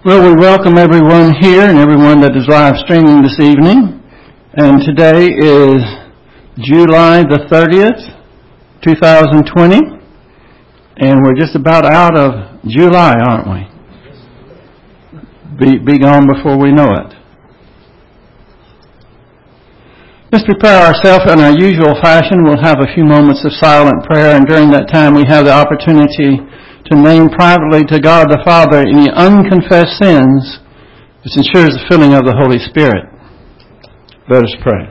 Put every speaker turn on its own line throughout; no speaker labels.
Well, we welcome everyone here and everyone that is live streaming this evening. And today is July the 30th, 2020. And we're just about out of July, aren't we? Be gone before we know it. Let's prepare ourselves in our usual fashion. We'll have a few moments of silent prayer, and during that time we have the opportunity to name privately to God the Father any unconfessed sins, which ensures the filling of the Holy Spirit. Let us pray.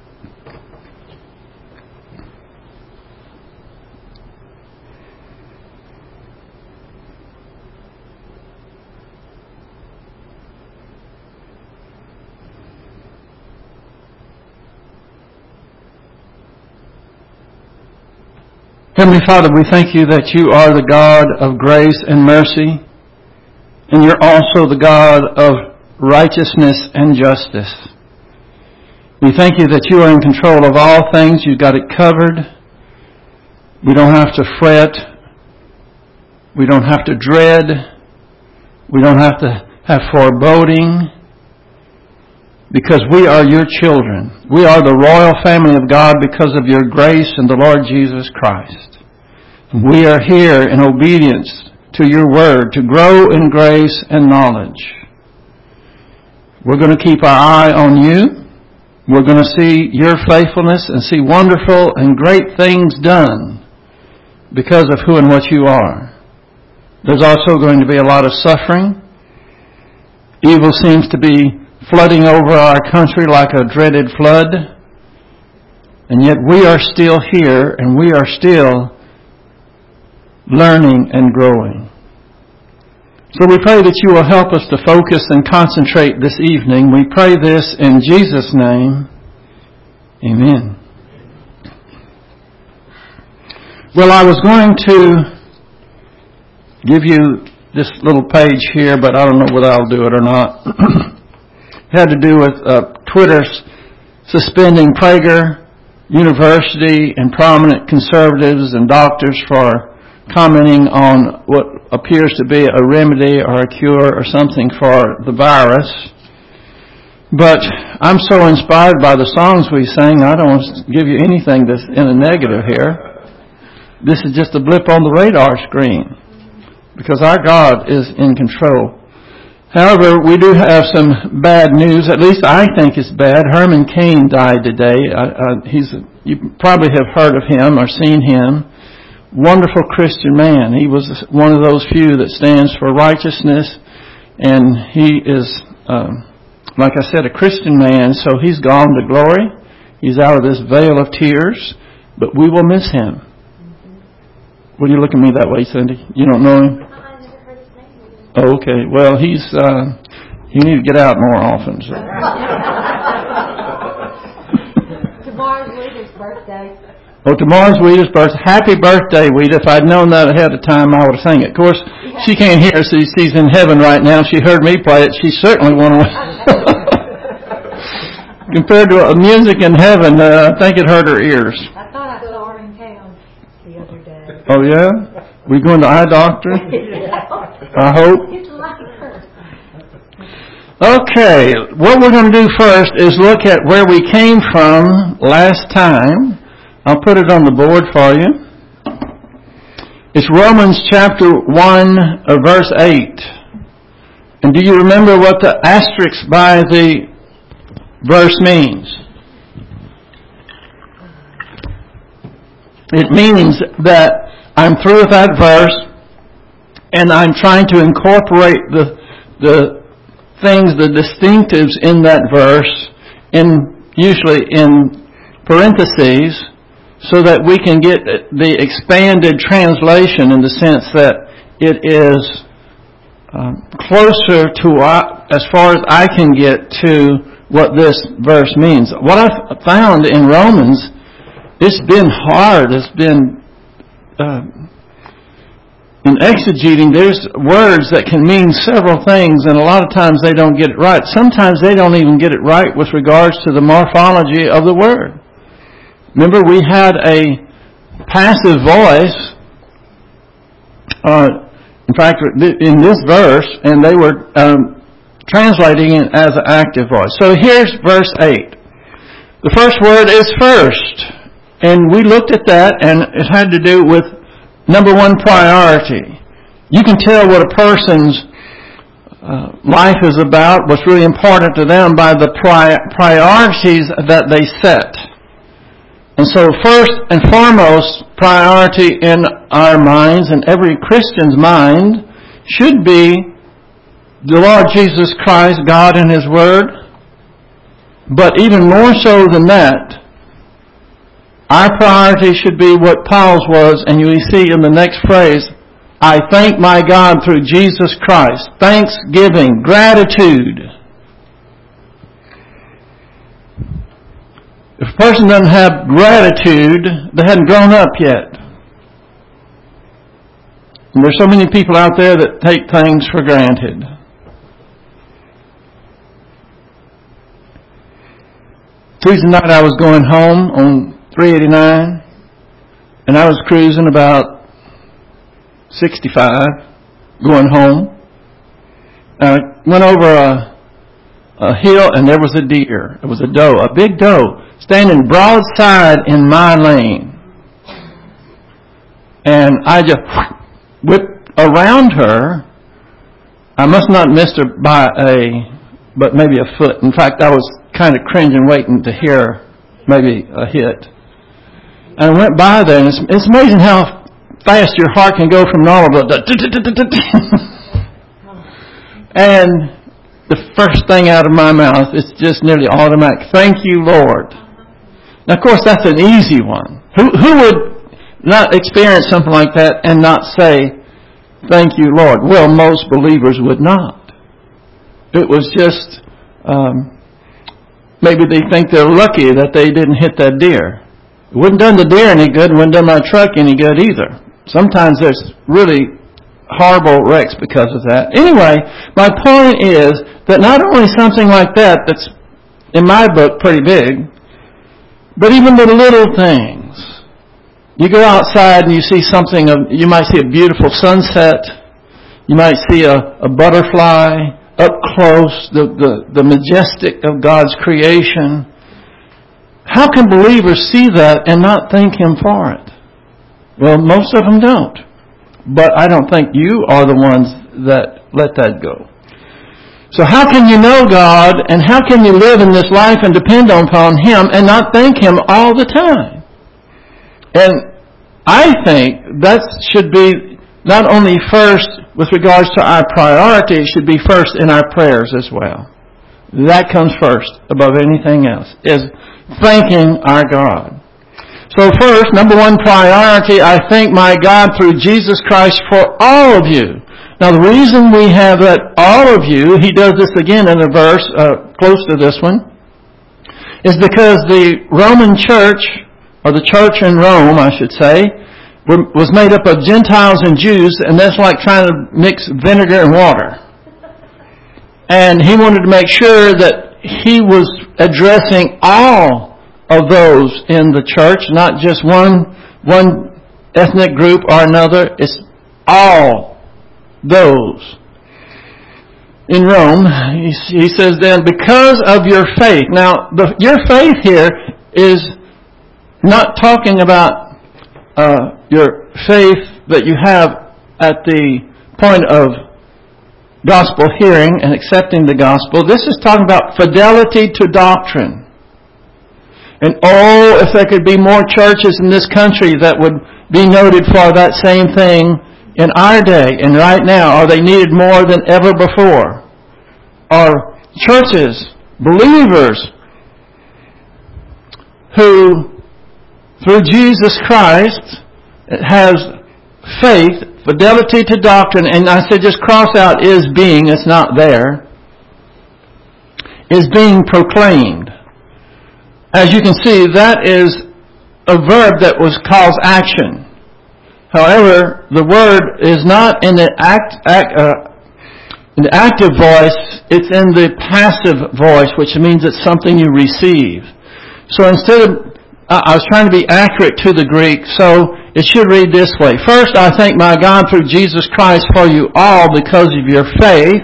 Heavenly Father, we thank you that you are the God of grace and mercy, and you're also the God of righteousness and justice. We thank you that you are in control of all things. You've got it covered. We don't have to fret. We don't have to dread. We don't have to have foreboding, because we are your children. We are the royal family of God because of your grace and the Lord Jesus Christ. We are here in obedience to your word to grow in grace and knowledge. We're going to keep our eye on you. We're going to see your faithfulness and see wonderful and great things done because of who and what you are. There's also going to be a lot of suffering. Evil seems to be flooding over our country like a dreaded flood. And yet we are still here and we are still learning and growing. So we pray that you will help us to focus and concentrate this evening. We pray this in Jesus' name. Amen. Well, I was going to give you this little page here, but I don't know whether I'll do it or not. It had to do with Twitter suspending Prager University and prominent conservatives and doctors for commenting on what appears to be a remedy or a cure or something for the virus. But I'm so inspired by the songs we sang, I don't want to give you anything that's in a negative here. This is just a blip on the radar screen, because our God is in control. However, we do have some bad news. At least I think it's bad. Herman Cain died today. You probably have heard of him or seen him. Wonderful Christian man. He was one of those few that stands for righteousness, and he is, like I said, a Christian man, so he's gone to glory. He's out of this vale of tears, but we will miss him. What are you looking at me that way, Cindy? You don't know him?
I never heard his name.
Oh, okay. Well, you need to get out more often. So.
Tomorrow's Rita's birthday.
Oh, tomorrow's Rita's birthday. Happy birthday, Rita. If I'd known that ahead of time, I would have sang it. Of course, she can't hear, so she's in heaven right now. She heard me play it. She certainly won. Compared to music in heaven, I think it hurt her ears.
I thought I saw her in town the other day.
Oh, yeah? We going to eye doctor? I hope.
It's like her.
Okay, what we're going to do first is look at where we came from last time. I'll put it on the board for you. It's Romans chapter 1, verse 8. And do you remember what the asterisk by the verse means? It means that I'm through with that verse, and I'm trying to incorporate the things, the distinctives in that verse, usually in parentheses, so that we can get the expanded translation in the sense that it is closer to, as far as I can get, to what this verse means. What I've found in Romans, it's been hard. It's been, in exegeting, there's words that can mean several things, and a lot of times they don't get it right. Sometimes they don't even get it right with regards to the morphology of the word. Remember, we had a passive voice In fact, in this verse, and they were translating it as an active voice. So here's verse 8. The first word is first. And we looked at that, and it had to do with number one, priority. You can tell what a person's life is about, what's really important to them, by the priorities that they set. And so first and foremost, priority in our minds, and every Christian's mind, should be the Lord Jesus Christ, God and His Word. But even more so than that, our priority should be what Paul's was, and you see in the next phrase, I thank my God through Jesus Christ. Thanksgiving, gratitude. If a person doesn't have gratitude, they haven't grown up yet. And there's so many people out there that take things for granted. Tuesday night I was going home on 389, and I was cruising about 65, going home. I went over a hill, and there was a deer. It was a doe, a big doe, standing broadside in my lane. And I just whipped around her. I must not have missed her by but maybe a foot. In fact, I was kind of cringing, waiting to hear maybe a hit. And I went by there, and it's amazing how fast your heart can go from normal to and the first thing out of my mouth is just nearly automatic. Thank you, Lord. Now, of course, that's an easy one. Who would not experience something like that and not say, thank you, Lord? Well, most believers would not. It was just, maybe they think they're lucky that they didn't hit that deer. It wouldn't done the deer any good, wouldn't done my truck any good either. Sometimes there's really horrible wrecks because of that. Anyway, my point is that not only something like that's in my book pretty big, but even the little things. You go outside and you see something, you might see a beautiful sunset, you might see a butterfly up close, the majestic of God's creation. How can believers see that and not thank Him for it? Well, most of them don't. But I don't think you are the ones that let that go. So how can you know God, and how can you live in this life and depend upon Him and not thank Him all the time? And I think that should be not only first with regards to our priority, it should be first in our prayers as well. That comes first above anything else, is thanking our God. So first, number one priority, I thank my God through Jesus Christ for all of you. Now the reason we have that all of you, he does this again in a verse close to this one, is because the Roman church, or the church in Rome, I should say, was made up of Gentiles and Jews, and that's like trying to mix vinegar and water. And he wanted to make sure that he was addressing all of those in the church, not just one ethnic group or another. It's all those. In Rome, he says then, because of your faith. Now, your faith here is not talking about your faith that you have at the point of gospel hearing and accepting the gospel. This is talking about fidelity to doctrine. And oh, if there could be more churches in this country that would be noted for that same thing in our day and right now, are they needed more than ever before? Are churches, believers, who through Jesus Christ has faith, fidelity to doctrine, and I said just cross out is being, it's not there, is being proclaimed. As you can see, that is a verb that calls action. However, the word is not in the in the active voice, it's in the passive voice, which means it's something you receive. So instead of I was trying to be accurate to the Greek, so it should read this way. First, I thank my God through Jesus Christ for you all because of your faith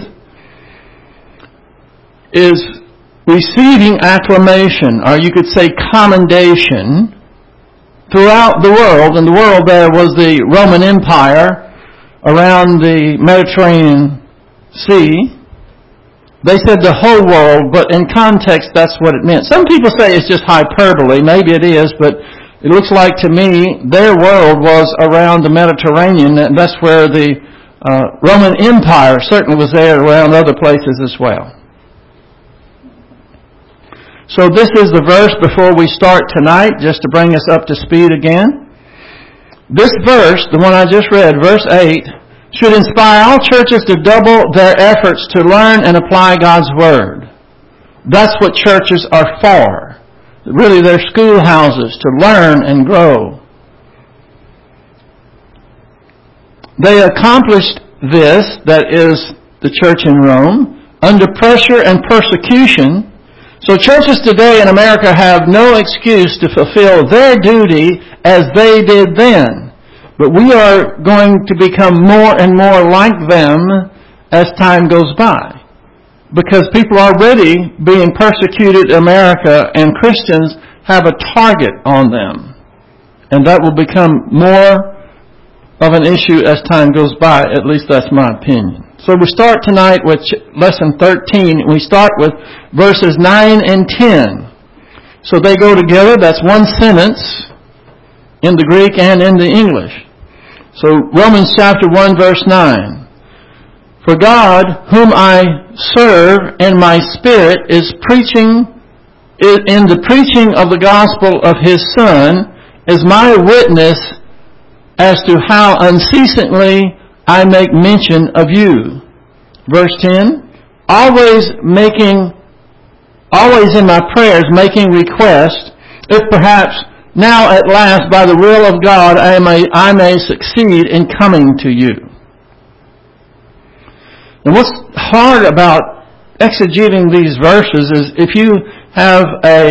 is receiving acclamation, or you could say commendation, throughout the world. And the world there was the Roman Empire around the Mediterranean Sea. They said the whole world, but in context that's what it meant. Some people say it's just hyperbole. Maybe it is, but it looks like to me their world was around the Mediterranean, and that's where the Roman Empire certainly was there around other places as well. So this is the verse before we start tonight, just to bring us up to speed again. This verse, the one I just read, verse 8, should inspire all churches to double their efforts to learn and apply God's Word. That's what churches are for. Really, they're schoolhouses to learn and grow. They accomplished this, that is the church in Rome, under pressure and persecution. So churches today in America have no excuse to fulfill their duty as they did then. But we are going to become more and more like them as time goes by. Because people are already being persecuted in America, and Christians have a target on them. And that will become more of an issue as time goes by. At least that's my opinion. So we start tonight with lesson 13. We start with verses 9 and 10. So they go together. That's one sentence in the Greek and in the English. So Romans chapter 1 verse 9. For God, whom I serve in my spirit, is preaching in the preaching of the gospel of His Son, is my witness as to how unceasingly I make mention of you. Verse 10, always in my prayers making request, if perhaps now at last by the will of God I may succeed in coming to you. And what's hard about exegeting these verses is if you have a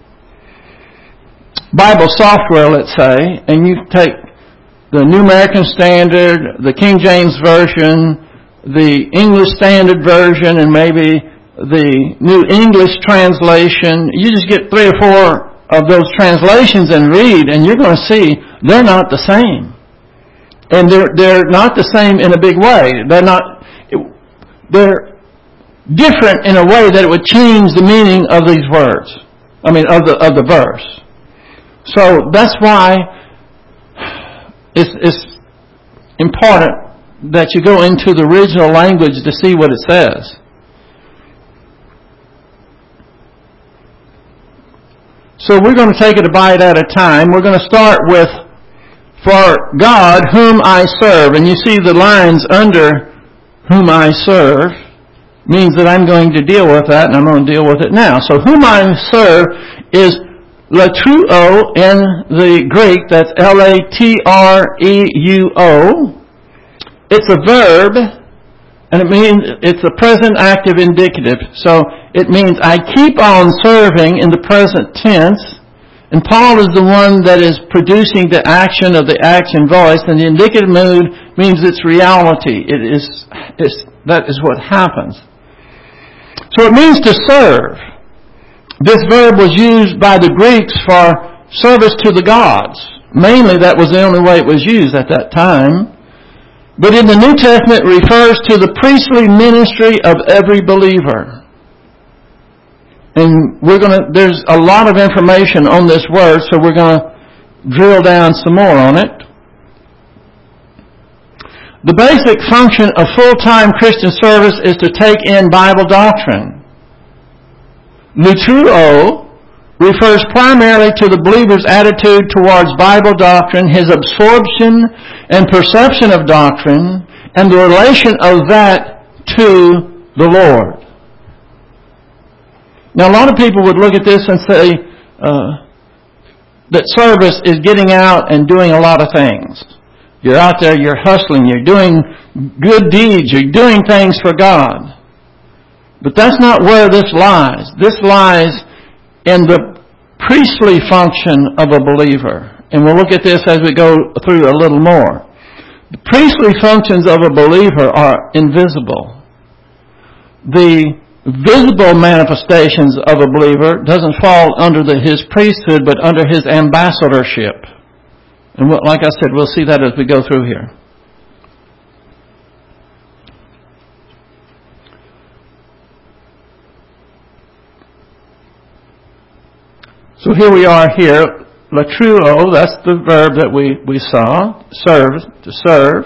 Bible software, let's say, and you take the New American Standard, the King James Version, the English Standard Version, and maybe the New English Translation. You just get 3 or 4 of those translations and read, and you're going to see they're not the same. And they're not the same in a big way. They're different in a way that it would change the meaning of these words. Of the verse. So that's why it's important that you go into the original language to see what it says. So we're going to take it a bite at a time. We're going to start with, for God, whom I serve. And you see the lines under whom I serve means that I'm going to deal with that, and I'm going to deal with it now. So whom I serve is latruo in the Greek. That's L-A-T-R-E-U-O. It's a verb, and it means it's a present active indicative. So it means I keep on serving in the present tense, and Paul is the one that is producing the action of the action voice, and the indicative mood means it's reality. That is what happens. So it means to serve. This verb was used by the Greeks for service to the gods. Mainly that was the only way it was used at that time. But in the New Testament it refers to the priestly ministry of every believer. And there's a lot of information on this word, so we're going to drill down some more on it. The basic function of full-time Christian service is to take in Bible doctrine. Lutruo refers primarily to the believer's attitude towards Bible doctrine, his absorption and perception of doctrine, and the relation of that to the Lord. Now, a lot of people would look at this and say that service is getting out and doing a lot of things. You're out there, you're hustling, you're doing good deeds, you're doing things for God. But that's not where this lies. This lies in the priestly function of a believer. And we'll look at this as we go through a little more. The priestly functions of a believer are invisible. The visible manifestations of a believer doesn't fall under his priesthood, but under his ambassadorship. And like I said, we'll see that as we go through here. So here we are here. Latruo, that's the verb that we saw. Serve, to serve.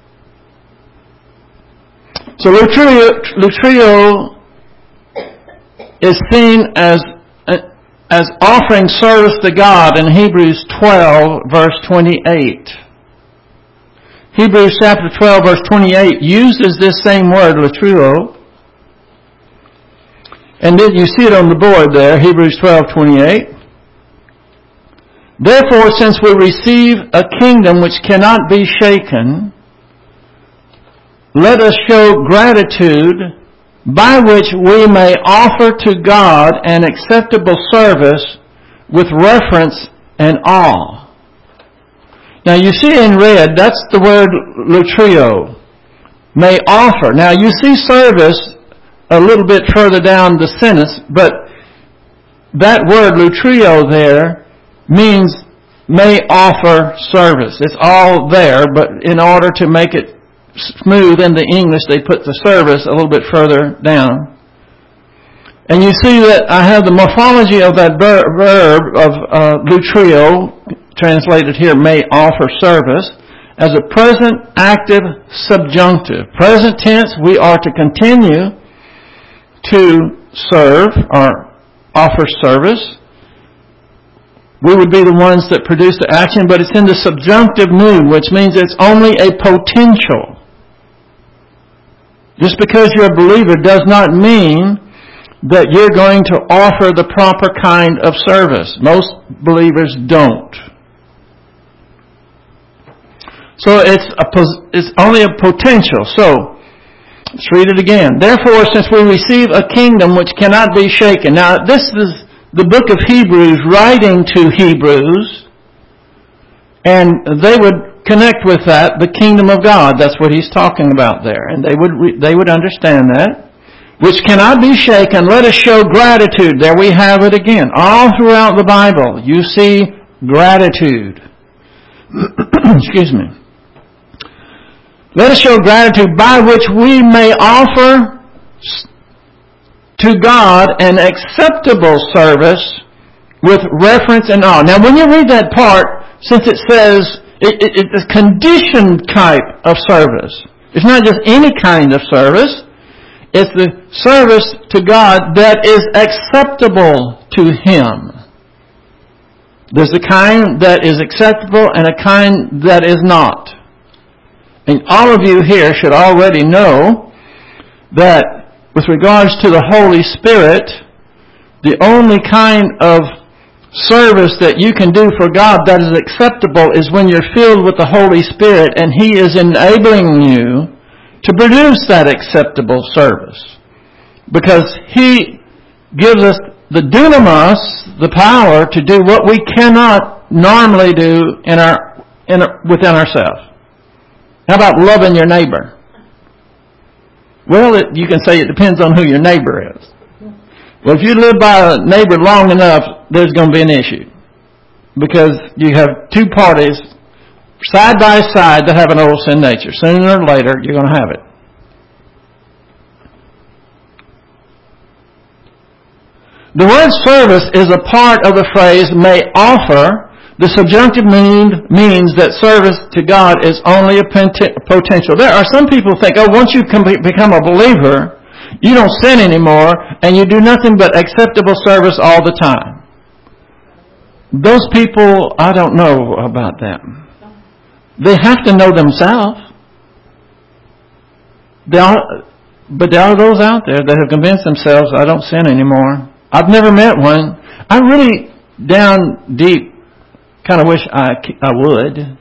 So latruo is seen as offering service to God in Hebrews 12, verse 28. Hebrews chapter 12, verse 28 uses this same word, latruo. And then you see it on the board there, Hebrews 12, 28. Therefore, since we receive a kingdom which cannot be shaken, let us show gratitude by which we may offer to God an acceptable service with reverence and awe. Now you see in red, that's the word latruo, may offer. Now you see service a little bit further down the sentence, but that word latruo there means may offer service. It's all there, but in order to make it smooth in the English, they put the service a little bit further down. And you see that I have the morphology of that verb of latruo, translated here, may offer service, as a present active subjunctive. Present tense, we are to continue to serve or offer service. We would be the ones that produce the action, but it's in the subjunctive mood, which means it's only a potential. Just because you're a believer does not mean that you're going to offer the proper kind of service. Most believers don't. So it's only a potential. So, let's read it again. Therefore, since we receive a kingdom which cannot be shaken. Now, this is the book of Hebrews writing to Hebrews, and they would connect with that, the kingdom of God. That's what he's talking about there. And they would understand that. Which cannot be shaken. Let us show gratitude. There we have it again. All throughout the Bible, you see gratitude. Excuse me. Let us show gratitude by which we may offer to God an acceptable service with reverence and awe. Now when you read that part, since it says it's a conditioned type of service. It's not just any kind of service. It's the service to God that is acceptable to Him. There's a kind that is acceptable and a kind that is not. And all of you here should already know that with regards to the Holy Spirit, the only kind of service that you can do for God that is acceptable is when you're filled with the Holy Spirit and He is enabling you to produce that acceptable service. Because He gives us the dunamis, the power to do what we cannot normally do within ourselves. How about loving your neighbor? Well, you can say it depends on who your neighbor is. Well, if you live by a neighbor long enough, there's going to be an issue. Because you have two parties side by side that have an old sin nature. Sooner or later, you're going to have it. The word service is a part of the phrase may offer. The subjunctive means that service to God is only a potential. There are some people who think, once you become a believer, you don't sin anymore, and you do nothing but acceptable service all the time. Those people, I don't know about them. They have to know themselves. But there are those out there that have convinced themselves, I don't sin anymore. I've never met one. I really, down deep, kind of wish I would.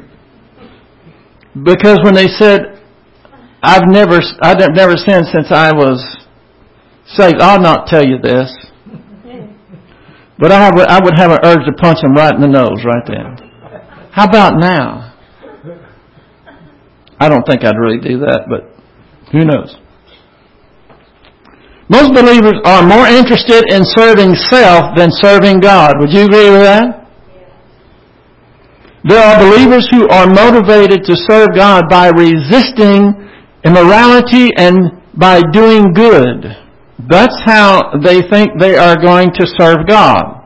Because when they said, I've never sinned since I was saved, I'll not tell you this. But I would have an urge to punch him right in the nose right then. How about now? I don't think I'd really do that, but who knows? Most believers are more interested in serving self than serving God. Would you agree with that? There are believers who are motivated to serve God by resisting immorality and by doing good. That's how they think they are going to serve God.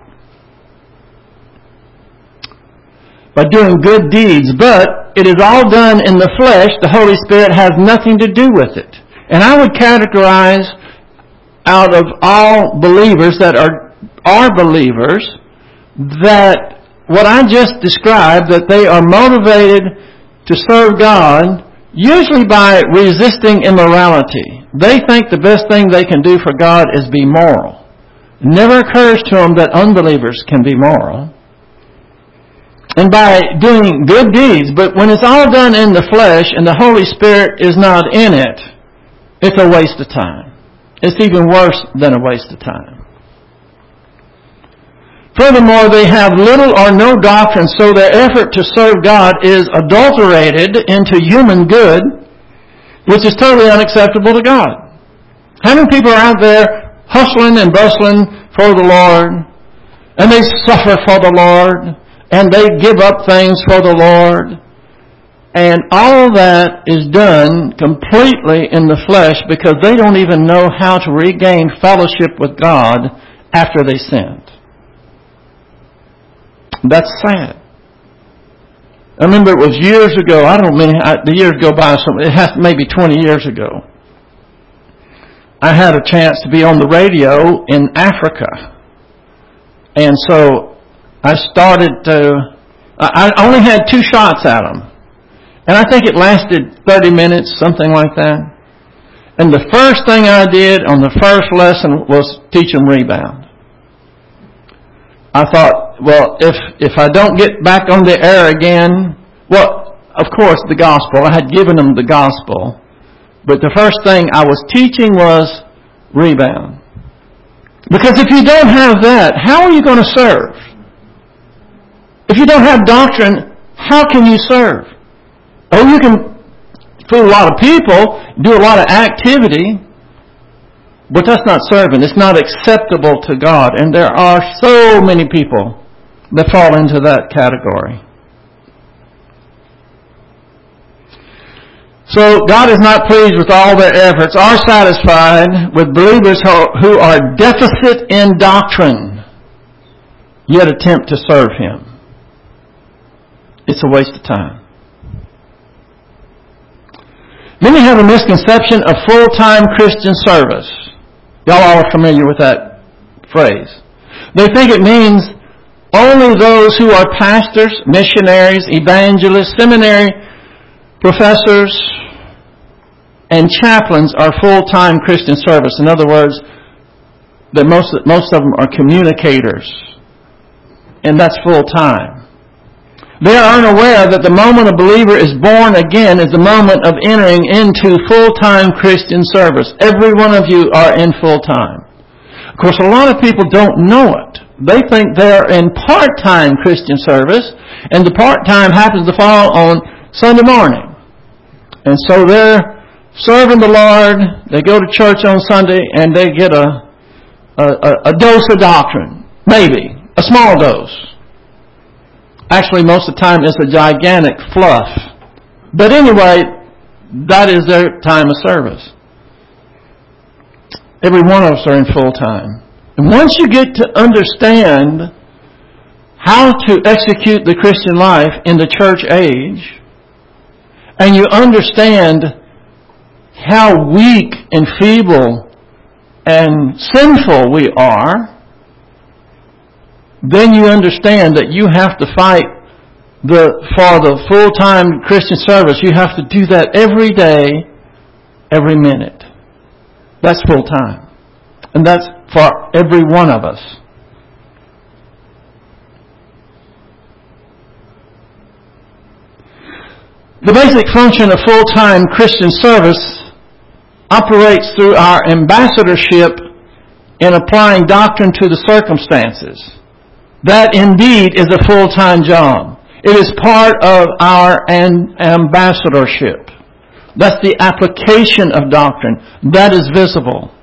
By doing good deeds. But it is all done in the flesh. The Holy Spirit has nothing to do with it. And I would categorize out of all believers that are believers that what I just described, that they are motivated to serve God usually by resisting immorality. They think the best thing they can do for God is be moral. It never occurs to them that unbelievers can be moral. And by doing good deeds, but when it's all done in the flesh and the Holy Spirit is not in it, it's a waste of time. It's even worse than a waste of time. Furthermore, they have little or no doctrine, so their effort to serve God is adulterated into human good, which is totally unacceptable to God. How many people are out there hustling and bustling for the Lord, and they suffer for the Lord, and they give up things for the Lord, and all that is done completely in the flesh because they don't even know how to regain fellowship with God after they sinned. That's sad. I remember it was years ago. I don't mean the years go by. So it has maybe 20 years ago. I had a chance to be on the radio in Africa, and so I started to. I only had 2 shots at them. And I think it lasted 30 minutes, something like that. And the first thing I did on the first lesson was teach them rebound. I thought, well, if I don't get back on the air again, well, of course, the gospel. I had given them the gospel. But the first thing I was teaching was rebound. Because if you don't have that, how are you going to serve? If you don't have doctrine, how can you serve? Oh, you can fool a lot of people, do a lot of activity, but that's not serving. It's not acceptable to God. And there are so many people that fall into that category. So God is not pleased with all their efforts or satisfied with believers who are deficit in doctrine, yet attempt to serve Him. It's a waste of time. Many have a misconception of full-time Christian service. Y'all all are familiar with that phrase. They think it means only those who are pastors, missionaries, evangelists, seminary professors, and chaplains are full-time Christian service. In other words, that most of them are communicators, and that's full-time. They are unaware that the moment a believer is born again is the moment of entering into full-time Christian service. Every one of you are in full-time. Of course, a lot of people don't know it. They think they're in part-time Christian service, and the part-time happens to fall on Sunday morning. And so they're serving the Lord, they go to church on Sunday, and they get a dose of doctrine. Maybe. A small dose. Actually, most of the time it's a gigantic fluff. But anyway, that is their time of service. Every one of us are in full time. And once you get to understand how to execute the Christian life in the church age, and you understand how weak and feeble and sinful we are, then you understand that you have to fight for the full-time Christian service. You have to do that every day, every minute. That's full-time. And that's for every one of us. The basic function of full-time Christian service operates through our ambassadorship in applying doctrine to the circumstances. That indeed is a full-time job. It is part of our ambassadorship. That's the application of doctrine. That is visible.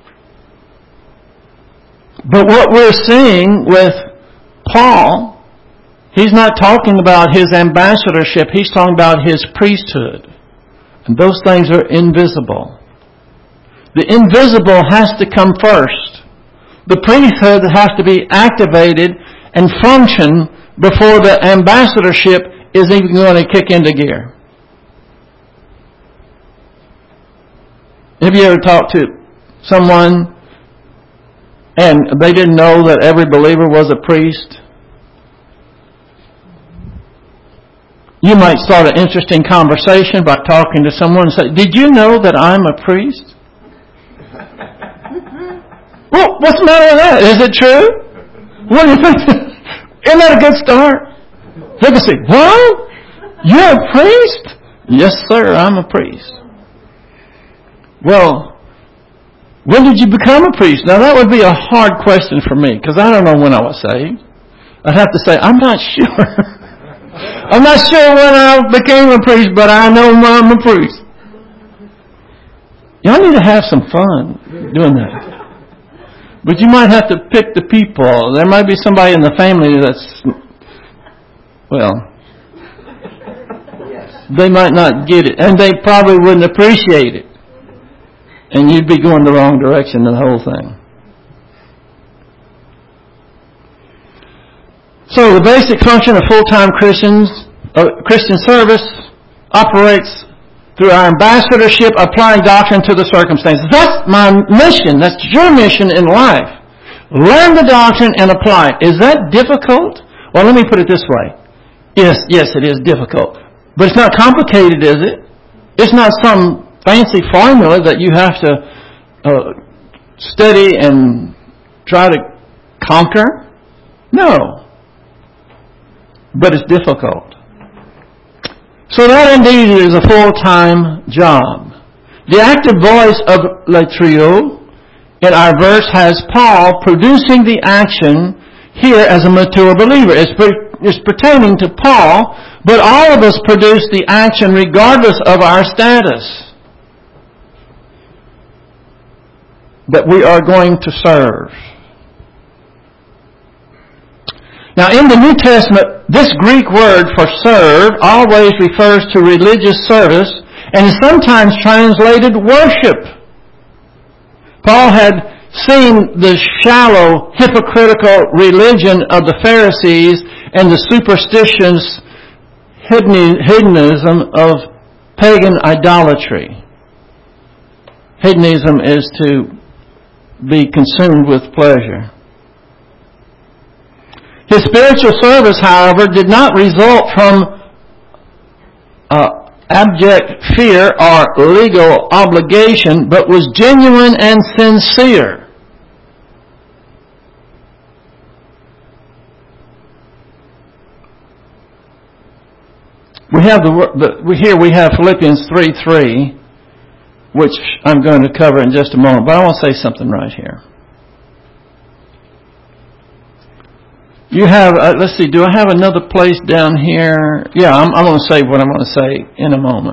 But what we're seeing with Paul, he's not talking about his ambassadorship. He's talking about his priesthood. And those things are invisible. The invisible has to come first. The priesthood has to be activated and function before the ambassadorship is even going to kick into gear. Have you ever talked to someone and they didn't know that every believer was a priest? You might start an interesting conversation by talking to someone and say, "Did you know that I'm a priest?" Well, what's the matter with that? Is it true? What do you think? Isn't that a good start? They can say, "What? You're a priest?" "Yes, sir, I'm a priest." Well, when did you become a priest? Now, that would be a hard question for me, because I don't know when I was saved. I'd have to say, I'm not sure. I'm not sure when I became a priest, but I know I'm a priest. Y'all need to have some fun doing that. But you might have to pick the people. There might be somebody in the family that's, well, they might not get it. And they probably wouldn't appreciate it. And you'd be going the wrong direction in the whole thing. So the basic function of full-time Christian service operates through our ambassadorship, applying doctrine to the circumstances. That's my mission. That's your mission in life. Learn the doctrine and apply it. Is that difficult? Well, let me put it this way. Yes, it is difficult. But it's not complicated, is it? It's not some fancy formula that you have to study and try to conquer. No. But it's difficult. So that indeed is a full-time job. The active voice of latrio in our verse has Paul producing the action here as a mature believer. It's pertaining to Paul, but all of us produce the action regardless of our status that we are going to serve. Now, in the New Testament, this Greek word for serve always refers to religious service and is sometimes translated worship. Paul had seen the shallow, hypocritical religion of the Pharisees and the superstitious hedonism of pagan idolatry. Hedonism is to be consumed with pleasure. His spiritual service, however, did not result from abject fear or legal obligation, but was genuine and sincere. We have here we have Philippians 3:3, which I'm going to cover in just a moment, but I want to say something right here. You have, let's see, do I have another place down here? Yeah, I'm going to say what I'm going to say in a moment.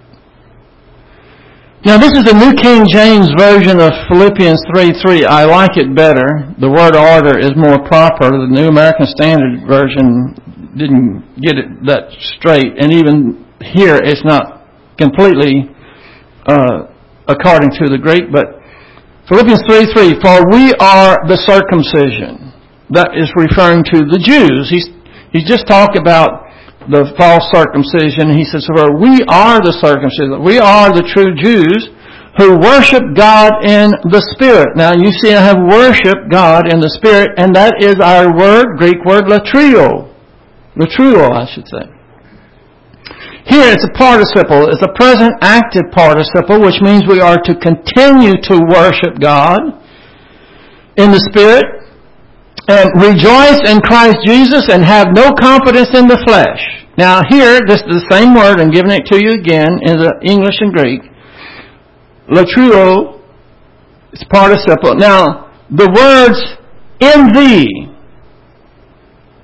Now, this is the New King James Version of Philippians 3:3. I like it better. The word order is more proper. The New American Standard Version didn't get it that straight. And even here, it's not completely according to the Greek. But Philippians 3:3, for we are the circumcision. That is referring to the Jews. He's just talked about the false circumcision. He says, well, we are the circumcision. We are the true Jews who worship God in the Spirit. Now, you see, I have worshiped God in the Spirit, and that is our word, Greek word, latrio. Latrio, I should say. Here, it's a participle. It's a present active participle, which means we are to continue to worship God in the Spirit, and rejoice in Christ Jesus and have no confidence in the flesh. Now here, this is the same word, I'm giving it to you again in the English and Greek. Latrio, it's participle. Now, the words in thee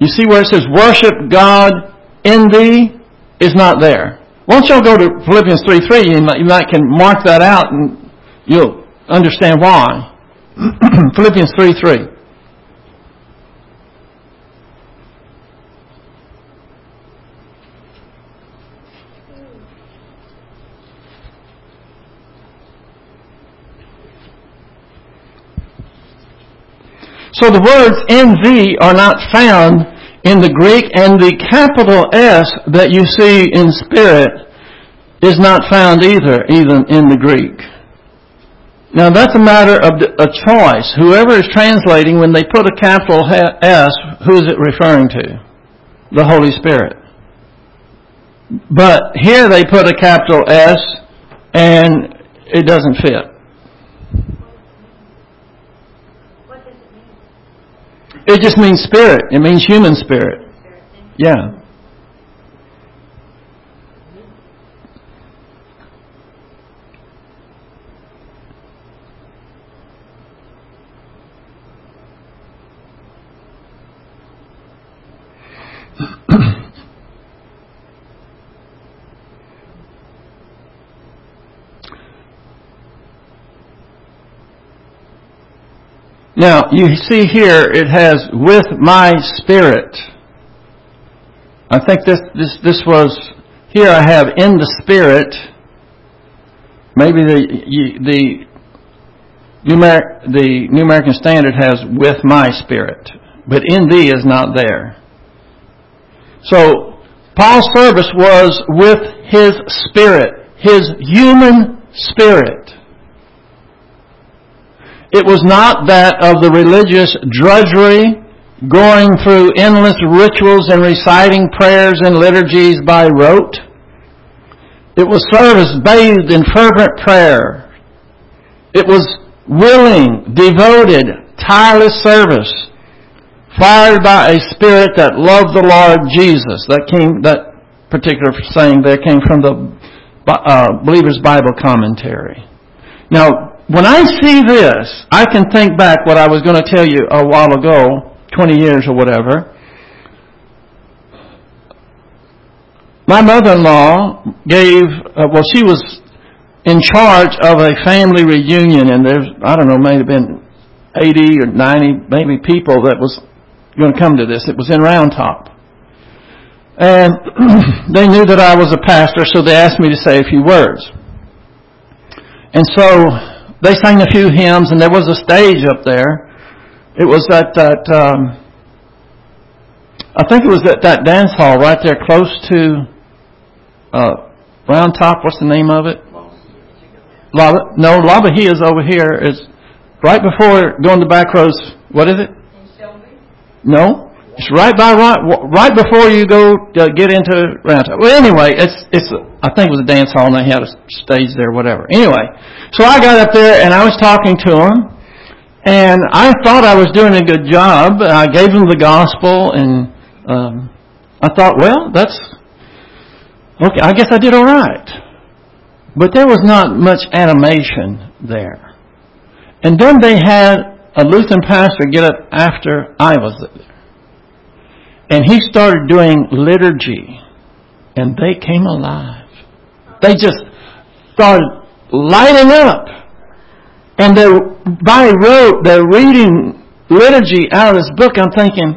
You see where it says, worship God in thee, is not there. Once y'all go to Philippians 3:3, you might can mark that out and you'll understand why. Philippians 3:3. So the words in thee are not found in the Greek, and the capital S that you see in Spirit is not found either, even in the Greek. Now that's a matter of a choice. Whoever is translating, when they put a capital S, who is it referring to? The Holy Spirit. But here they put a capital S, and it doesn't fit. It just means spirit. It means human spirit. Yeah. Now, you see here, it has, with my spirit. I think this was, here I have in the Spirit. Maybe the New American Standard has with my spirit. But in thee is not there. So, Paul's service was with his spirit, his human spirit. It was not that of the religious drudgery, going through endless rituals and reciting prayers and liturgies by rote. It was service bathed in fervent prayer. It was willing, devoted, tireless service, fired by a spirit that loved the Lord Jesus. That particular saying there came from the Believer's Bible Commentary. Now, when I see this, I can think back what I was going to tell you a while ago, 20 years or whatever. My mother-in-law she was in charge of a family reunion, and there's, I don't know, may have been 80 or 90 maybe people that was going to come to this. It was in Round Top. And they knew that I was a pastor, so they asked me to say a few words. And so they sang a few hymns, and there was a stage up there. It was at that, I think it was at that dance hall right there close to Round Top. What's the name of it? La Bahia is over here. It's right before going to the back roads. What is it? In Shelby? No. It's right before you go get into Round Top. Well, anyway, I think it was a dance hall, and they had a stage there, whatever. Anyway, so I got up there, and I was talking to them, and I thought I was doing a good job. I gave them the gospel, and I thought, well, that's okay. I guess I did all right. But there was not much animation there. And then they had a Lutheran pastor get up after I was there. And he started doing liturgy. And they came alive. They just started lighting up. And by rote, they're reading liturgy out of this book. I'm thinking,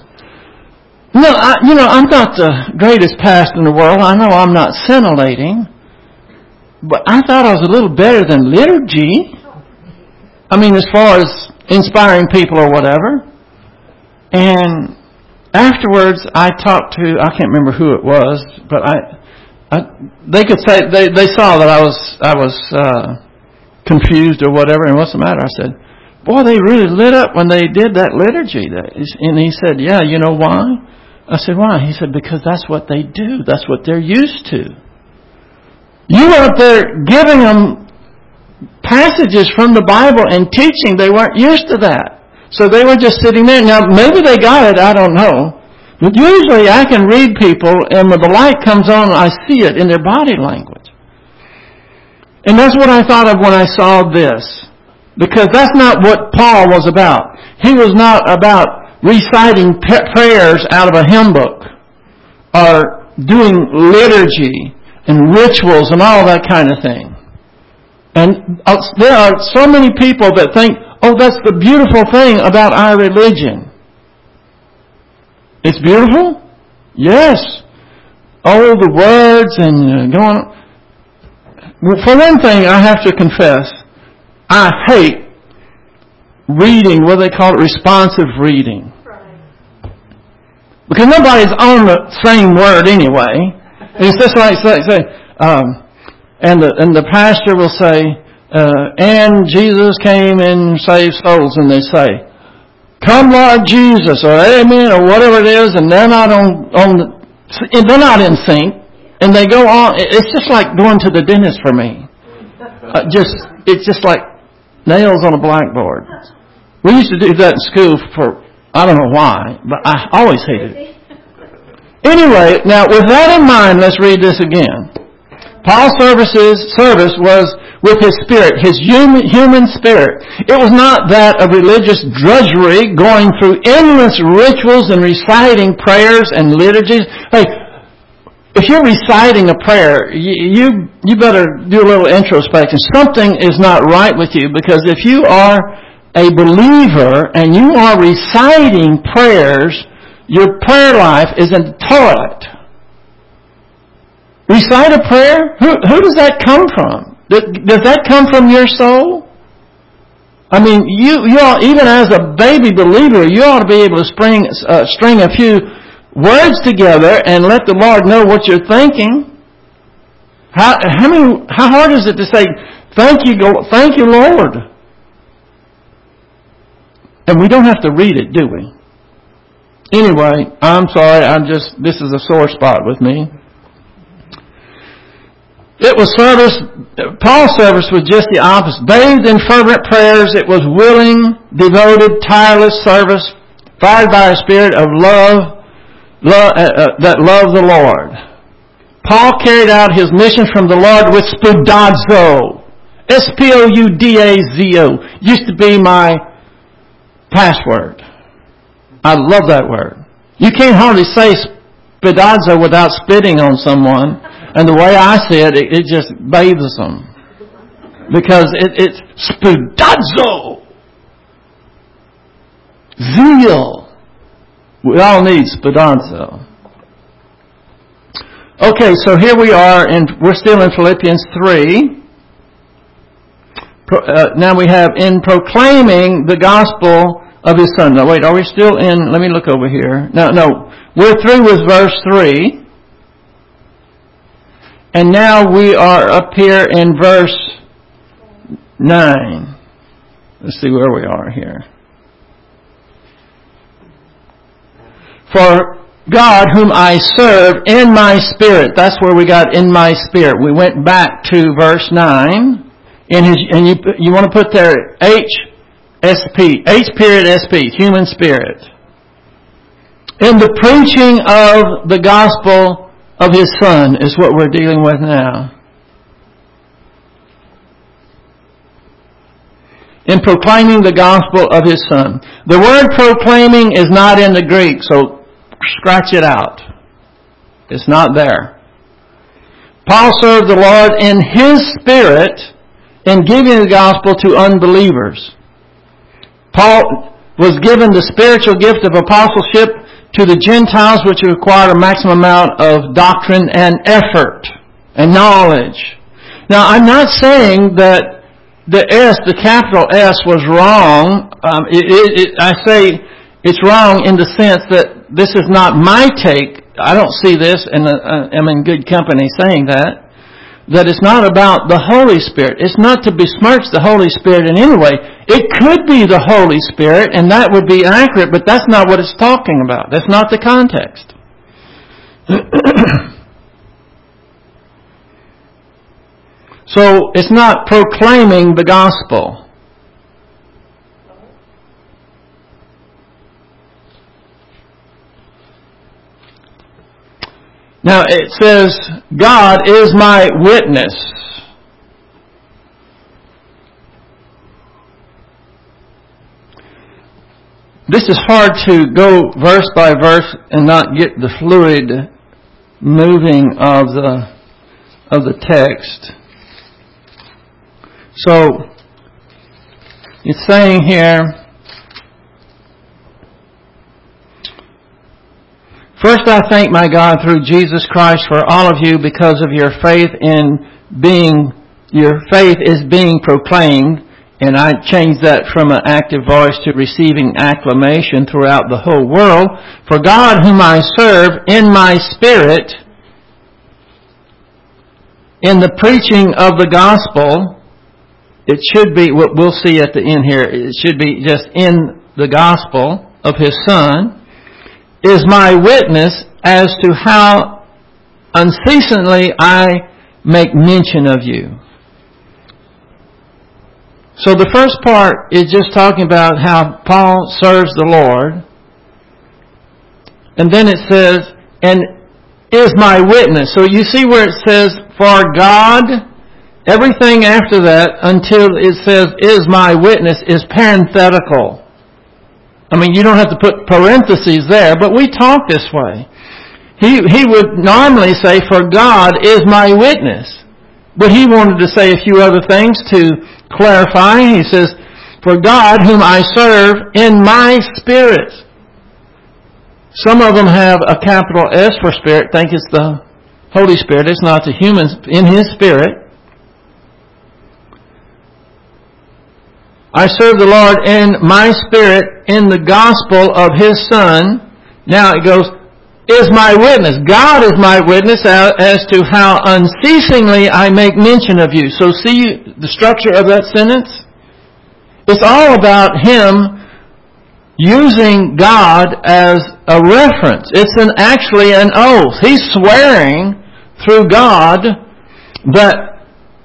I'm not the greatest pastor in the world. I know I'm not scintillating. But I thought I was a little better than liturgy. I mean, as far as inspiring people or whatever. And afterwards, I talked to, I can't remember who it was, but they could say, they saw that I was confused or whatever, and what's the matter? I said, boy, they really lit up when they did that liturgy. And he said, yeah, you know why? I said, why? He said, because that's what they do. That's what they're used to. You weren't there giving them passages from the Bible and teaching. They weren't used to that. So they were just sitting there. Now, maybe they got it. I don't know. But usually I can read people, and when the light comes on, I see it in their body language. And that's what I thought of when I saw this. Because that's not what Paul was about. He was not about reciting prayers out of a hymn book, or doing liturgy and rituals and all that kind of thing. And there are so many people that think, oh, that's the beautiful thing about our religion. It's beautiful? Yes. Oh, the words and going on. Well, for one thing, I have to confess, I hate reading, what they call it, responsive reading. Because nobody's on the same word anyway. It's just like say, and the pastor will say, and Jesus came and saved souls, and they say, "Come, Lord Jesus," or "Amen," or whatever it is, and they're not they're not in sync, and they go on. It's just like going to the dentist for me. It's just like nails on a blackboard. We used to do that in school for, I don't know why, but I always hated it. Anyway, now with that in mind, let's read this again. Paul's service was with his spirit, his human spirit. It was not that of religious drudgery, going through endless rituals and reciting prayers and liturgies. Hey, if you're reciting a prayer, you better do a little introspection. Something is not right with you, because if you are a believer and you are reciting prayers, your prayer life is in the toilet. Recite a prayer? Who does that come from? Does that come from your soul? I mean, you ought, even as a baby believer, you ought to be able to string a few words together and let the Lord know what you're thinking. How hard is it to say, thank you, Lord? And we don't have to read it, do we? Anyway, I'm sorry, this is a sore spot with me. Paul's service was just the opposite. Bathed in fervent prayers, it was willing, devoted, tireless service, fired by a spirit of love that loved the Lord. Paul carried out his mission from the Lord with spoudazo. S-P-O-U-D-A-Z-O. Used to be my password. I love that word. You can't hardly say spoudazo without spitting on someone. And the way I say it, it just bathes them. Because it's spoudazo. Zeal. We all need spoudazo. Okay, so here we are, and we're still in Philippians 3. Now we have, in proclaiming the gospel of His Son. Now wait, are we still in, let me look over here. No, we're through with verse 3. And now we are up here in verse 9. Let's see where we are here. For God, whom I serve in my spirit. That's where we got in my spirit. We went back to verse 9. And you want to put there H-S-P, H-S-P, human spirit. In the preaching of the gospel of His Son is what we're dealing with now. In proclaiming the gospel of His Son. The word proclaiming is not in the Greek, so scratch it out. It's not there. Paul served the Lord in His Spirit in giving the gospel to unbelievers. Paul was given the spiritual gift of apostleship to the Gentiles, which required a maximum amount of doctrine and effort and knowledge. Now, I'm not saying that the capital S was wrong. I say it's wrong in the sense that this is not my take. I don't see this, and I'm in good company saying that it's not about the Holy Spirit. It's not to besmirch the Holy Spirit in any way. It could be the Holy Spirit, and that would be accurate, but that's not what it's talking about. That's not the context. So, it's not proclaiming the gospel. Now, it says, God is my witness. This is hard to go verse by verse and not get the fluid moving of the text. So, it's saying here, first I thank my God through Jesus Christ for all of you because of your faith your faith is being proclaimed. And I changed that from an active voice to receiving acclamation throughout the whole world. For God, whom I serve in my spirit, in the preaching of the gospel, it should be, what we'll see at the end here, it should be just in the gospel of His Son, is my witness as to how unceasingly I make mention of you. So the first part is just talking about how Paul serves the Lord. And then it says, and is my witness. So you see where it says, for God, everything after that until it says, is my witness, is parenthetical. I mean, you don't have to put parentheses there, but we talk this way. He would normally say, for God is my witness. But he wanted to say a few other things to clarify. He says, for God whom I serve in my spirit. Some of them have a capital S for spirit, think it's the Holy Spirit. It's not the humans, in His spirit. I serve the Lord in my spirit in the gospel of His Son. Now it goes, is my witness. God is my witness as to how unceasingly I make mention of you. So see the structure of that sentence? It's all about Him using God as a reference. It's actually an oath. He's swearing through God that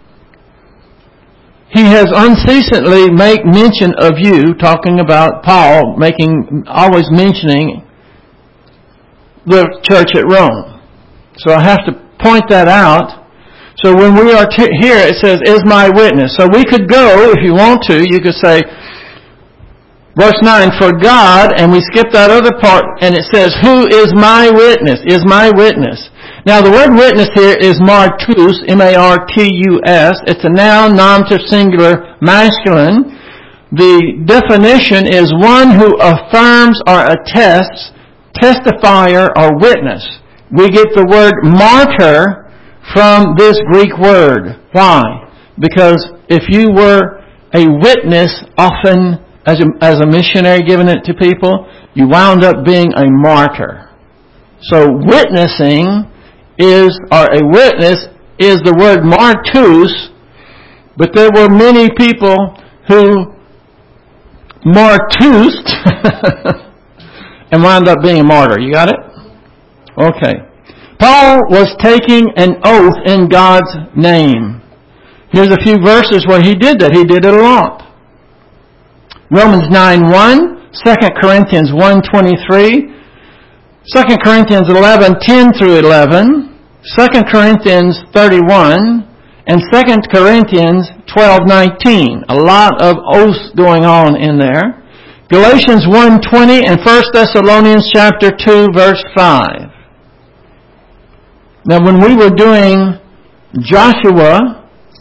He has unceasingly make mention of you, talking about Paul, always mentioning the church at Rome. So I have to point that out. So when we are here, it says, is my witness. So we could go, if you want to, you could say, verse 9, for God, and we skip that other part, and it says, who is my witness? Is my witness. Now the word witness here is martus, M-A-R-T-U-S. It's a noun, nominative, singular, masculine. The definition is one who affirms or attests, testifier or witness. We get the word martyr from this Greek word. Why? Because if you were a witness, often as a missionary giving it to people, you wound up being a martyr. So witnessing a witness is the word martus, but there were many people who martused and wound up being a martyr. You got it? Okay. Paul was taking an oath in God's name. Here's a few verses where he did that. He did it a lot. Romans 9:1, 2 Corinthians 1:23, 2 Corinthians 11:10 through 11, 2 Corinthians 31, and 2 Corinthians 12:19. A lot of oaths going on in there. Galatians 1:20 and 1 Thessalonians chapter 2 verse 5. Now when we were doing Joshua,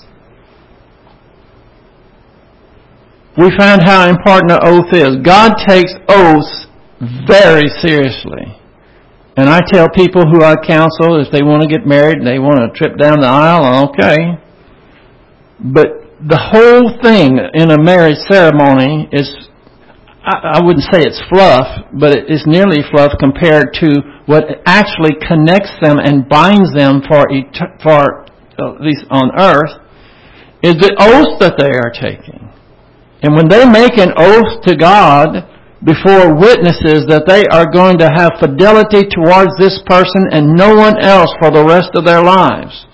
we found how important an oath is. God takes oaths very seriously. And I tell people who I counsel, if they want to get married and they want to trip down the aisle, okay. But the whole thing in a marriage ceremony is, I wouldn't say it's fluff, but it is nearly fluff compared to what actually connects them and binds them for at least on earth, is the oath that they are taking. And when they make an oath to God before witnesses that they are going to have fidelity towards this person and no one else for the rest of their lives,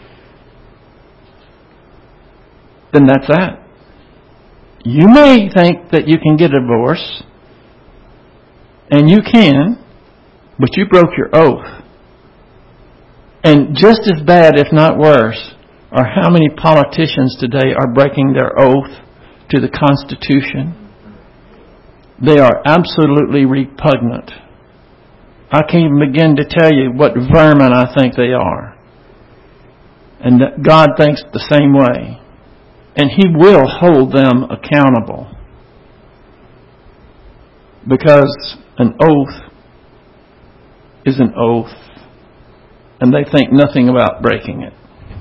then that's that. You may think that you can get a divorce, and you can, but you broke your oath. And just as bad, if not worse, are how many politicians today are breaking their oath to the Constitution. they are absolutely repugnant. I can't even begin to tell you what vermin I think they are. And God thinks the same way. And He will hold them accountable. Because an oath is an oath. And they think nothing about breaking it.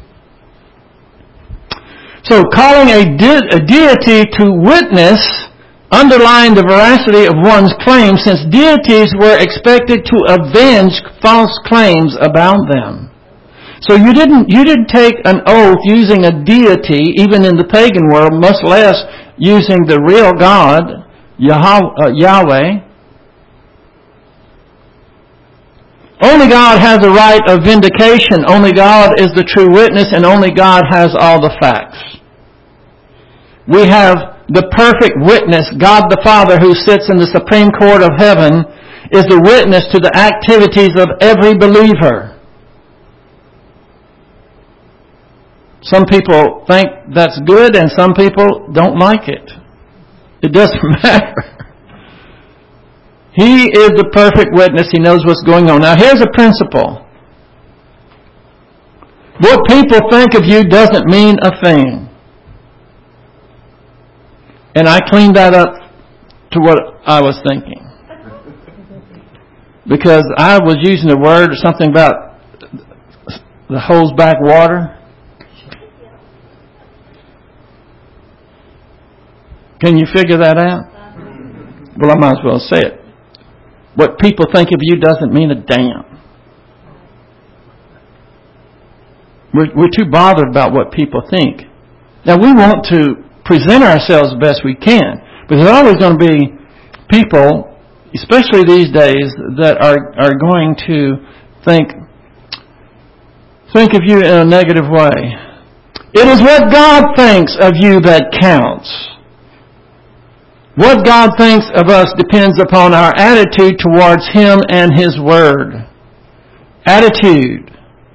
So calling a deity to witness underlined the veracity of one's claim, since deities were expected to avenge false claims about them. So you didn't take an oath using a deity, even in the pagan world, much less using the real God, Yahweh. Only God has the right of vindication. Only God is the true witness, and only God has all the facts. We have the perfect witness, God the Father, who sits in the Supreme Court of heaven, is the witness to the activities of every believer. Some people think that's good and some people don't like it. It doesn't matter. He is the perfect witness. He knows what's going on. Now here's a principle. What people think of you doesn't mean a thing. And I cleaned that up to what I was thinking. Because I was using a word or something about the hose back water. Can you figure that out? Well, I might as well say it. What people think of you doesn't mean a damn. We're too bothered about what people think. Now, we want to present ourselves the best we can. But there's always going to be people, especially these days, that are going to think of you in a negative way. It is what God thinks of you that counts. What God thinks of us depends upon our attitude towards Him and His Word. Attitude.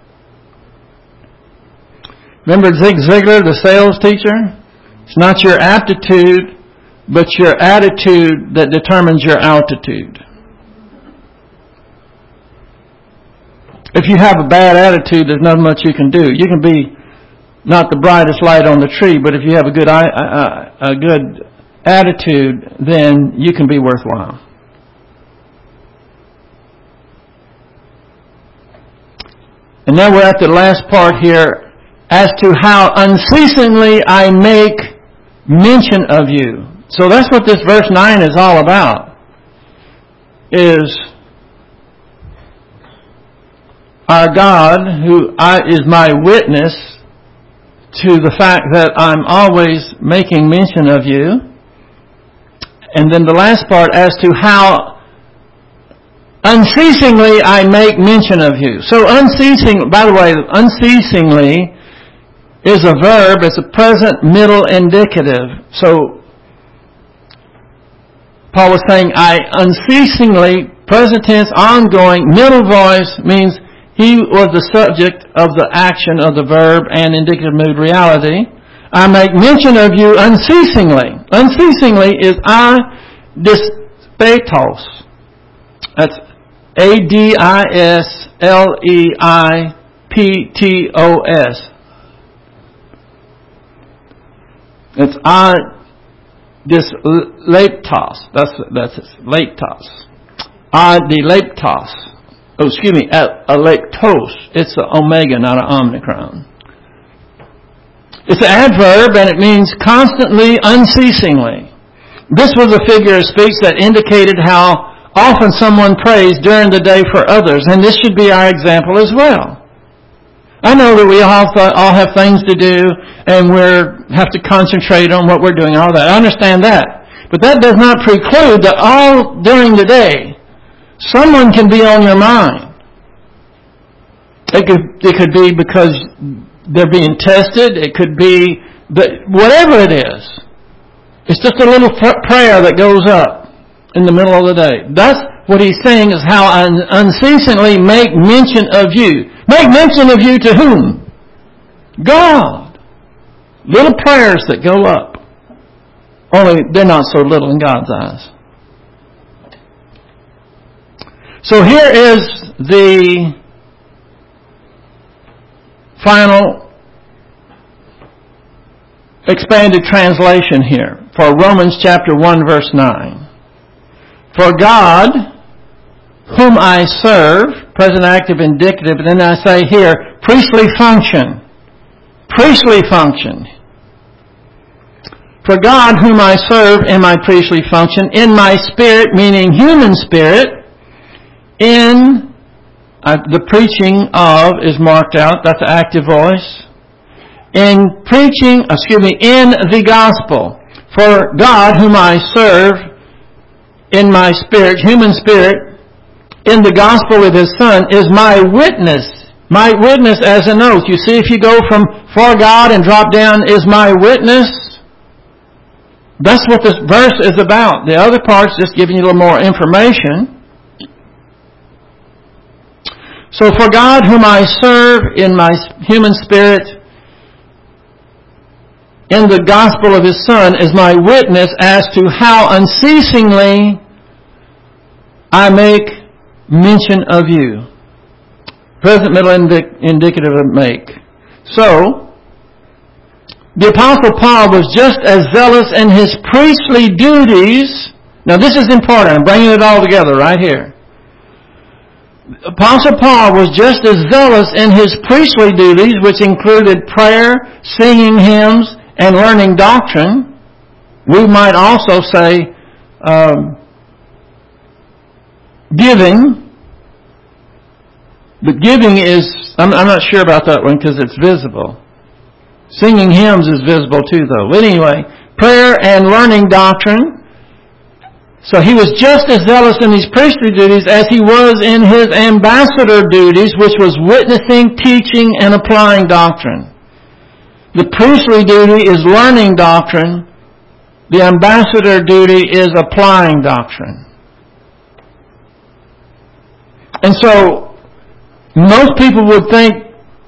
Remember Zig Ziglar, the sales teacher? It's not your aptitude, but your attitude that determines your altitude. If you have a bad attitude, there's not much you can do. You can be not the brightest light on the tree, but if you have a good attitude, then you can be worthwhile. And now we're at the last part here, as to how unceasingly I make mention of you. So that's what this verse 9 is all about. Is our God, who is my witness to the fact that I'm always making mention of you. And then the last part, as to how unceasingly I make mention of you. So unceasing, by the way, unceasingly is a verb. It's a present middle indicative. So Paul was saying, I unceasingly, present tense, ongoing, middle voice means he was the subject of the action of the verb and indicative mood reality. I make mention of you unceasingly. Unceasingly is adispetos. That's ADISLEIPTOS. It's adileptos. That's it. Leptos. Adileptos. Oh, excuse me. Aleptos. It's an omega, not an omicron. It's an adverb, and it means constantly, unceasingly. This was a figure of speech that indicated how often someone prays during the day for others, and this should be our example as well. I know that we all have things to do, and we have to concentrate on what we're doing, all that. I understand that. But that does not preclude that all during the day, someone can be on your mind. It could be because they're being tested. It could be whatever it is. It's just a little prayer that goes up in the middle of the day. That's what he's saying, is how I unceasingly make mention of you. Make mention of you to whom? God. Little prayers that go up. Only they're not so little in God's eyes. So here is the final expanded translation here for Romans chapter 1 verse 9. For God, whom I serve, present active indicative, and then I say here, priestly function. Priestly function. For God, whom I serve in my priestly function, in my spirit, meaning human spirit, in the preaching of is marked out, that's the active voice. In the gospel. For God, whom I serve in my spirit, human spirit, in the gospel of His Son, is my witness. My witness as an oath. You see, if you go from for God and drop down, is my witness. That's what this verse is about. The other part's just giving you a little more information. So for God, whom I serve in my human spirit, in the gospel of His Son, is my witness as to how unceasingly I make mention of you. Present, middle, indicative of make. So, the Apostle Paul was just as zealous in his priestly duties. Now this is important. I'm bringing it all together right here. Apostle Paul was just as zealous in his priestly duties, which included prayer, singing hymns, and learning doctrine. We might also say giving. But giving is, I'm not sure about that one because it's visible. Singing hymns is visible too though. But anyway, prayer and learning doctrine. So he was just as zealous in his priestly duties as he was in his ambassador duties, which was witnessing, teaching, and applying doctrine. The priestly duty is learning doctrine. The ambassador duty is applying doctrine. And so, most people would think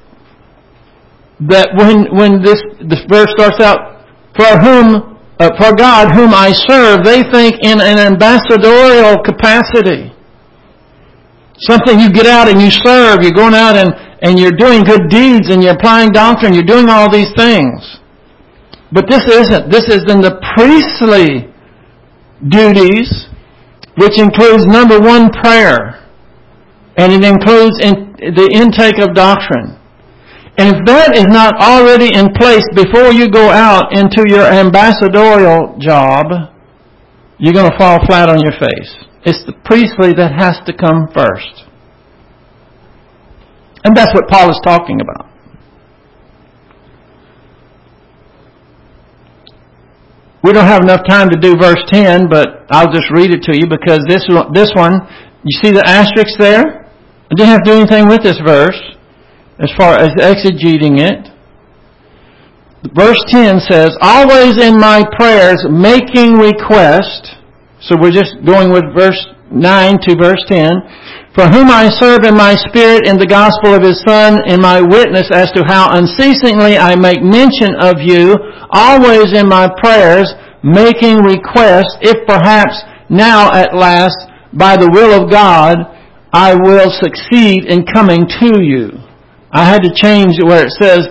that when this verse starts out, for God whom I serve, they think in an ambassadorial capacity. Something you get out and you serve, you're going out and you're doing good deeds and you're applying doctrine, you're doing all these things. But this isn't. This is in the priestly duties, which includes number one, prayer. And it includes the intake of doctrine. And if that is not already in place before you go out into your ambassadorial job, you're going to fall flat on your face. It's the priestly that has to come first. And that's what Paul is talking about. We don't have enough time to do verse 10, but I'll just read it to you because this one, you see the asterisk there? I didn't have to do anything with this verse as far as exegeting it. Verse 10 says, always in my prayers making request. So we're just going with verse 9 to verse 10. For whom I serve in my spirit in the gospel of His Son, in my witness as to how unceasingly I make mention of you, always in my prayers making request, if perhaps now at last, by the will of God, I will succeed in coming to you. I had to change where it says,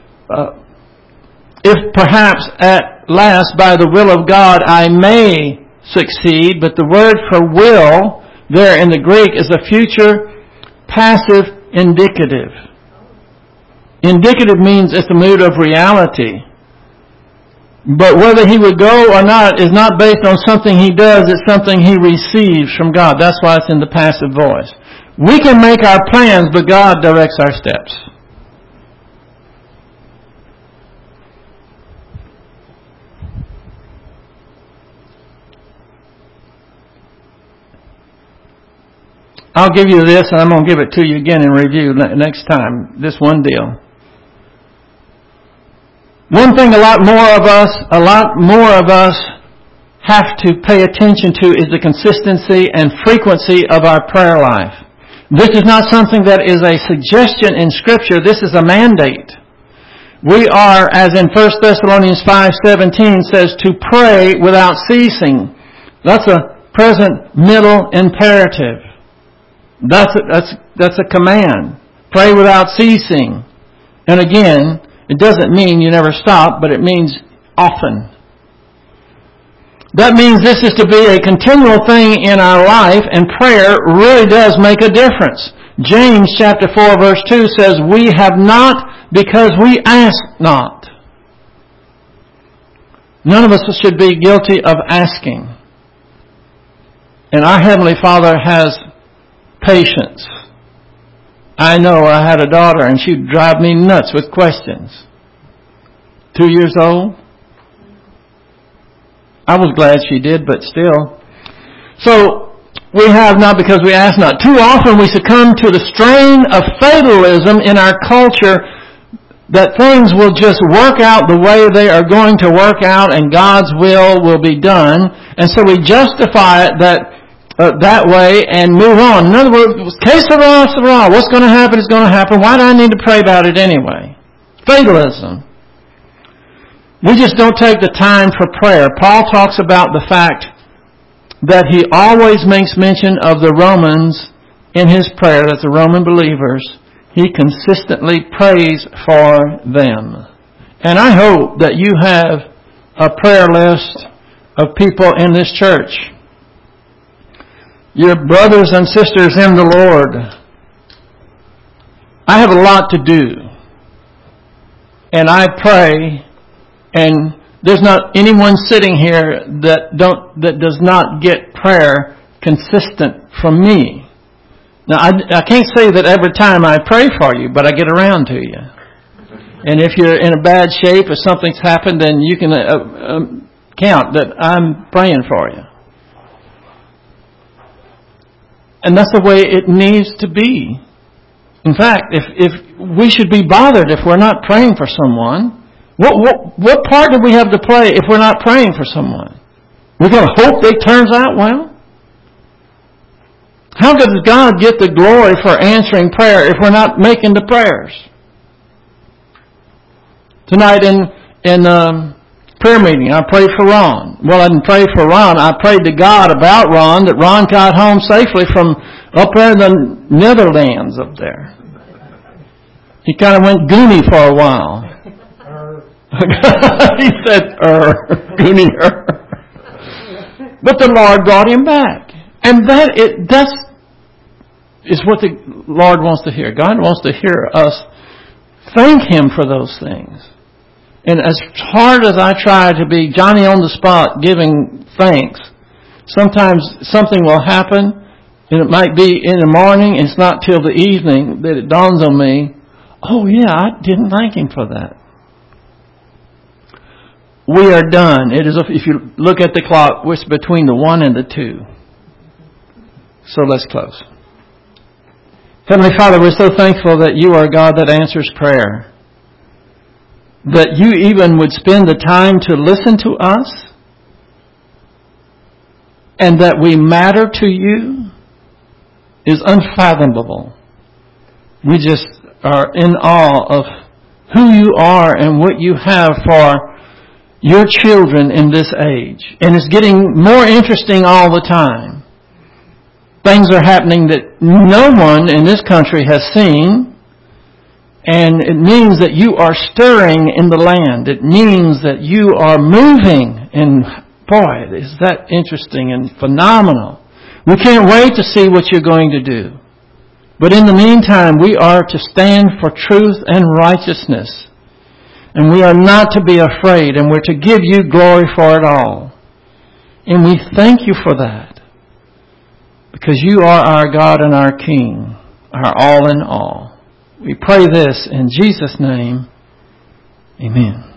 if perhaps at last by the will of God I may succeed, but the word for will there in the Greek is a future passive indicative. Indicative means it's a mood of reality. But whether he would go or not is not based on something he does, it's something he receives from God. That's why it's in the passive voice. We can make our plans, but God directs our steps. I'll give you this, and I'm going to give it to you again in review next time. This one deal. One thing a lot more of us have to pay attention to is the consistency and frequency of our prayer life. This is not something that is a suggestion in Scripture. This is a mandate. We are, as in 1 Thessalonians 5:17 says, to pray without ceasing. That's a present middle imperative. That's a command. Pray without ceasing. And again, it doesn't mean you never stop, but it means often. That means this is to be a continual thing in our life, and prayer really does make a difference. James chapter 4 verse 2 says, "We have not because we ask not." None of us should be guilty of asking. And our Heavenly Father has patience. I know I had a daughter and she'd drive me nuts with questions. 2 years old. I was glad she did, but still. So, we have not because we ask not. Too often we succumb to the strain of fatalism in our culture that things will just work out the way they are going to work out and God's will be done. And so we justify it that way and move on. In other words, que sera, sera. What's going to happen is going to happen. Why do I need to pray about it anyway? Fatalism. We just don't take the time for prayer. Paul talks about the fact that he always makes mention of the Romans in his prayer, that the Roman believers, he consistently prays for them. And I hope that you have a prayer list of people in this church. Your brothers and sisters in the Lord. I have a lot to do. And I pray. And there's not anyone sitting here that does not get prayer consistent from me. Now, I can't say that every time I pray for you, but I get around to you. And if you're in a bad shape or something's happened, then you can count that I'm praying for you. And that's the way it needs to be. In fact, if we should be bothered if we're not praying for someone. What part do we have to play if we're not praying for someone? We're going to hope it turns out well? How does God get the glory for answering prayer if we're not making the prayers? Tonight in prayer meeting, I prayed for Ron. Well, I didn't pray for Ron. I prayed to God about Ron, that Ron got home safely from up there in the Netherlands up there. He kind of went goony for a while. He said, Goonie. But the Lord brought him back. And that is what the Lord wants to hear. God wants to hear us thank Him for those things. And as hard as I try to be Johnny on the spot giving thanks, sometimes something will happen, and it might be in the morning, and it's not till the evening that it dawns on me, oh yeah, I didn't thank Him for that. We are done. It is, if you look at the clock, it's between the 1 and the 2. So let's close. Heavenly Father, we're so thankful that you are a God that answers prayer. That you even would spend the time to listen to us. And that we matter to you is unfathomable. We just are in awe of who you are and what you have for your children in this age. And it's getting more interesting all the time. Things are happening that no one in this country has seen. And it means that you are stirring in the land. It means that you are moving. And boy, is that interesting and phenomenal. We can't wait to see what you're going to do. But in the meantime, we are to stand for truth and righteousness. And we are not to be afraid, and we're to give you glory for it all. And we thank you for that. Because you are our God and our King, our all in all. We pray this in Jesus' name. Amen.